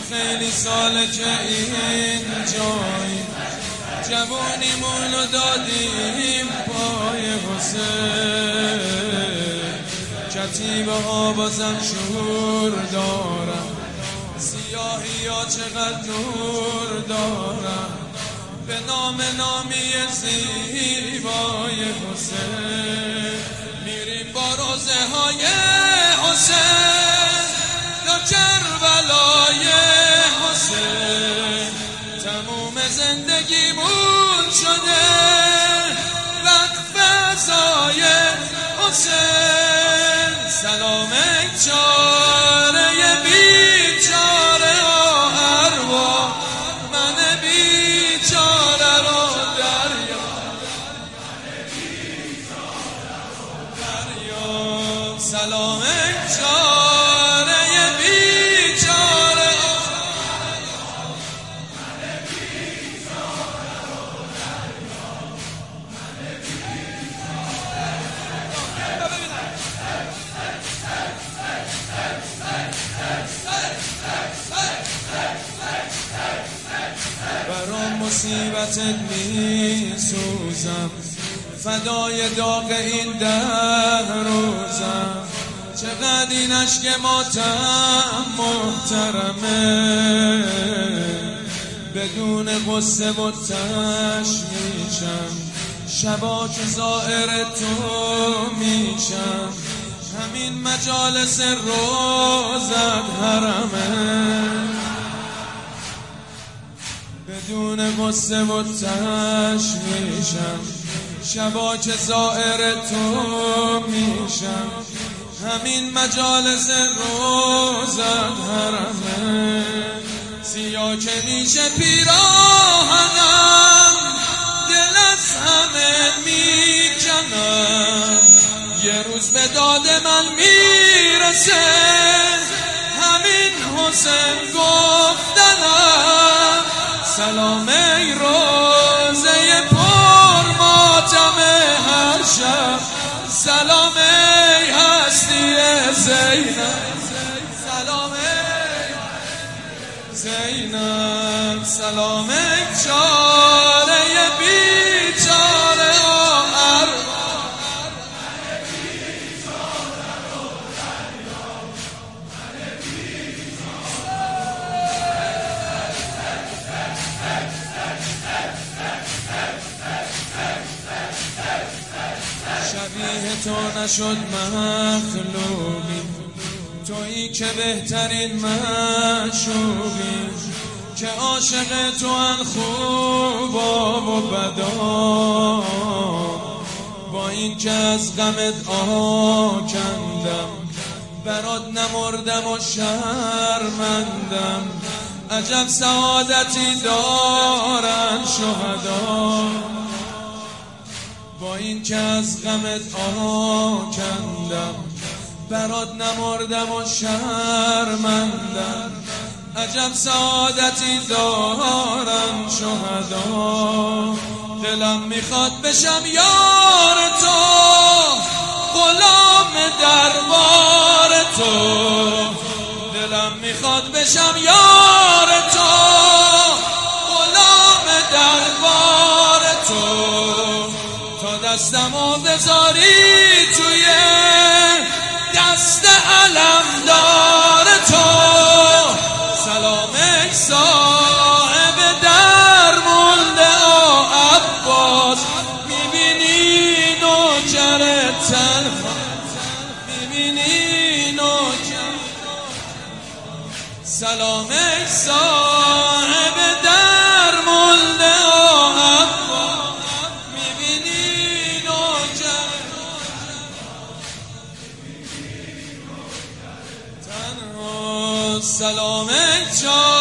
خیلی ساله که این جایی جوونیمونو دادیم پای حسین. کتیبه ها بازم شور دارم، سیاهی ها چقدر نور دارم، به نامی زیبای حسین. میریم با روزه های حسین تا کربلای حسین. تموم زندگیمون شده وقف فضای حسین. سلام چاره بیچاره و ارواح من بیچاره رو دریا سلام چاره بیچاره برام مصیبتت میسوزم، فدای داغ این 10 روزم. چقدر این عشق ماتم محترمه، بدون قصه و تشویشم. شبا که زائر تو میشم، همین مجالس روزت حرمه. بدون قصه و تشویشم، شبا که زائر تو میشم، همین مجالس روزت حرمه. سیاه که میشه پیراهنم، دل از همه میکنم. یه روز به داد من میرسه همین حسین گفتنم. سلام ای روزه پر ماتم هر شب، سلام ای هستی زینب، سلام ای زینب، سلام ای چاره بیچاره و شبیه تو نشد مخلوقی، تویی که بهترین معشوقی، که عاشق تو ان خوبا و بدا. با این که از غمت آکندم، برات نمردم و شرمندم. عجب سعادتی دارن شهدا، با این که از غمت آکندم، برات نمردم و شرمندم. عجب سعادتی دارن شهدا. دلم میخواد بشم یار تو، غلام دربار تو. دلم میخواد بشم یار تو، غلام دربار تو. تا دستمو بذاری توی دست علمدار تو. سلام ای صاحب درمونده و عباس، میبینی نوکر تنها، میبینی نوکر. سلام ای صاحب درمونده و عباس، میبینی نوکر تنها. سلام ای